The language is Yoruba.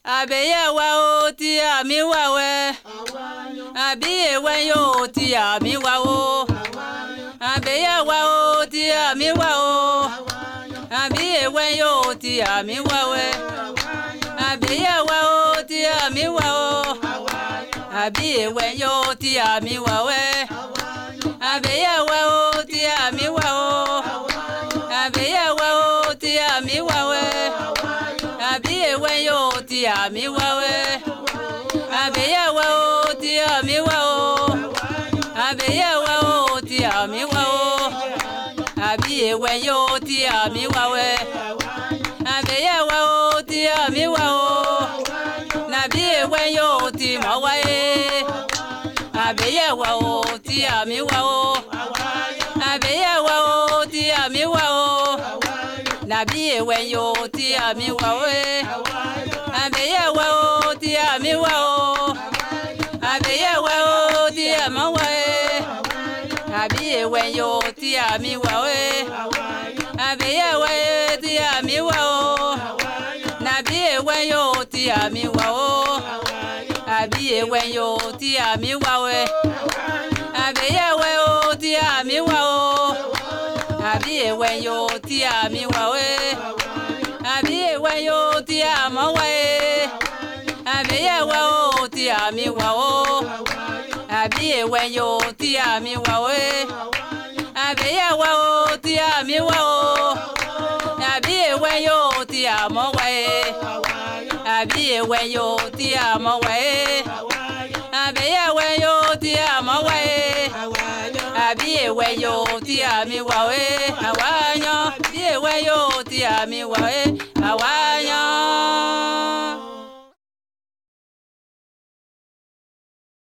Àbẹ̀yẹ̀ wa o ti àmì wà wẹ́. Àbí èwẹ̀ yóò ti àmì wà o. Àbẹ̀yẹ̀ wa o ti àmì wà o. Àbí èwẹ̀ yóò ti àmì wà wẹ́. Àbẹ̀yẹ̀ wa o ti àmì wà o. Àbí èwẹ̀ yóò ti àmì wà wẹ́. Àbẹ̀yẹ̀ wa o ti àmì wà o. Àbẹ̀yẹ̀ wa o ti àmì wà wẹ́. Àbí èwẹ̀ yóò ti àmì wà wẹ́. Àbẹ̀yẹ̀ wa o ti àmì wà o. Àbẹ̀yẹ̀ wa o ti àmì wà o. Àbí èwẹ̀ yóò ti àmì wà wẹ́. Àbẹ̀yẹ̀ wa o ti àmì wà o. Nàbí èwẹ̀ yóò ti mọ̀ wáyé. Àbẹ̀yẹ̀ wa o ti àmì wà o. Àbẹ̀yẹ̀ wa o ti àmì wà o. Nàbí èwẹ̀ yóò ti àmì wà wẹ́. Àbẹ̀yẹ̀ wa o ti àmì wà o. Àbẹ̀yẹ̀ wa o ti àmọ́ wẹ́. Àbí èwẹ̀ yóò ti àmì wà wẹ́. Àbẹ̀yẹ̀ wa o ti àmì wà o. Nàbí èwẹ̀ yóò ti àmì wà o. Àbí èwẹ̀ yóò ti àmì wà wẹ́. Àbẹ̀yẹ̀ wa o ti àmì wà o. Àbí èwẹ̀ yóò ti àmì wà wẹ́. Àbí èwẹ̀ yóò ti àmọ́ wẹ́. Àbẹ̀yẹ̀ wa o ti àmì wà o. Àbí èwẹ̀ yóò ti àmì wà wẹ́. Àbẹ̀yẹ̀ wa o ti àmì wà o. Àbí èwẹ̀ yóò ti àmọ́ wẹ́. Àbí èwẹ̀ yóò ti àmọ́ wẹ́. Àbẹ̀yẹ̀ wa yóò ti àmọ́ wẹ́. Àbí èwẹ̀ yóò ti àmì wà wẹ́. Àwa yan bí èwẹ̀ yóò ti àmì wà wẹ́. Àwa yan.